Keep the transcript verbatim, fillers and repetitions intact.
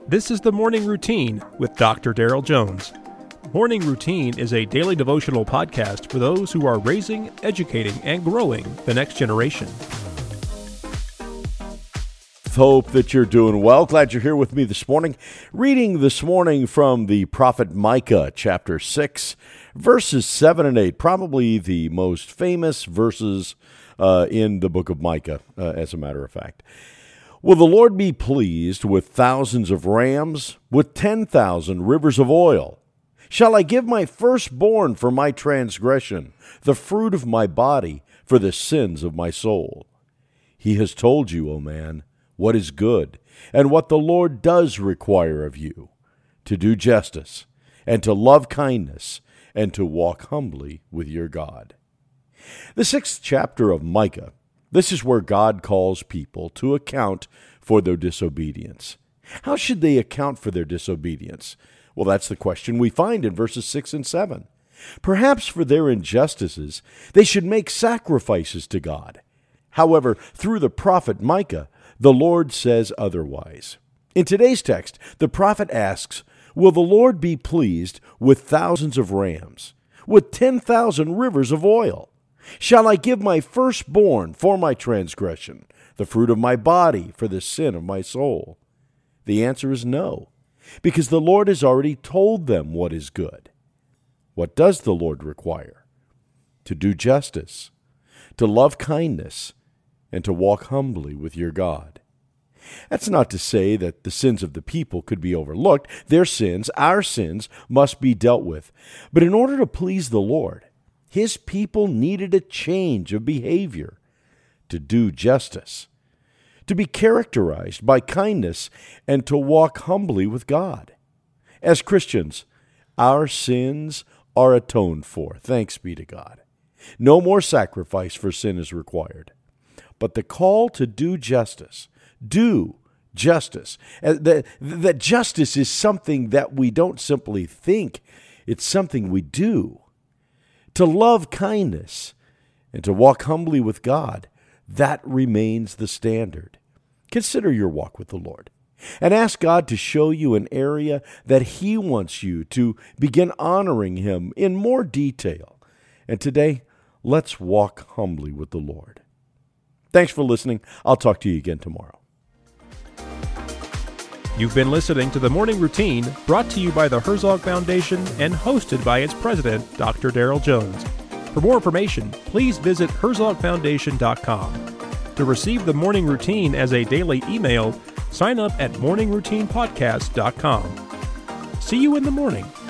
This is the Morning Routine with Doctor Daryl Jones. Morning Routine is a daily devotional podcast for those who are raising, educating, and growing the next generation. Hope that you're doing well. Glad you're here with me this morning. Reading this morning from the prophet Micah, chapter six, verses seven and eight. Probably the most famous verses uh, in the book of Micah, uh, as a matter of fact. Will the Lord be pleased with thousands of rams, with ten thousand rivers of oil? Shall I give my firstborn for my transgression, the fruit of my body for the sins of my soul? He has told you, O man, what is good, and what the Lord does require of you, to do justice, and to love kindness, and to walk humbly with your God. The sixth chapter of Micah, this is where God calls people to account for their disobedience. How should they account for their disobedience? Well, that's the question we find in verses six and seven. Perhaps for their injustices, they should make sacrifices to God. However, through the prophet Micah, the Lord says otherwise. In today's text, the prophet asks, will the Lord be pleased with thousands of rams, with ten thousand rivers of oil? Shall I give my firstborn for my transgression, the fruit of my body for the sin of my soul? The answer is no, because the Lord has already told them what is good. What does the Lord require? To do justice, to love kindness, and to walk humbly with your God. That's not to say that the sins of the people could be overlooked. Their sins, our sins, must be dealt with. But in order to please the Lord, His people needed a change of behavior, to do justice, to be characterized by kindness, and to walk humbly with God. As Christians, our sins are atoned for, thanks be to God. No more sacrifice for sin is required. But the call to do justice, do justice, that, that justice is something that we don't simply think, it's something we do. To love kindness and to walk humbly with God, that remains the standard. Consider your walk with the Lord and ask God to show you an area that He wants you to begin honoring Him in more detail. And today, let's walk humbly with the Lord. Thanks for listening. I'll talk to you again tomorrow. You've been listening to The Morning Routine, brought to you by the Herzog Foundation and hosted by its president, Doctor Daryl Jones. For more information, please visit herzog foundation dot com. To receive The Morning Routine as a daily email, sign up at morning routine podcast dot com. See you in the morning.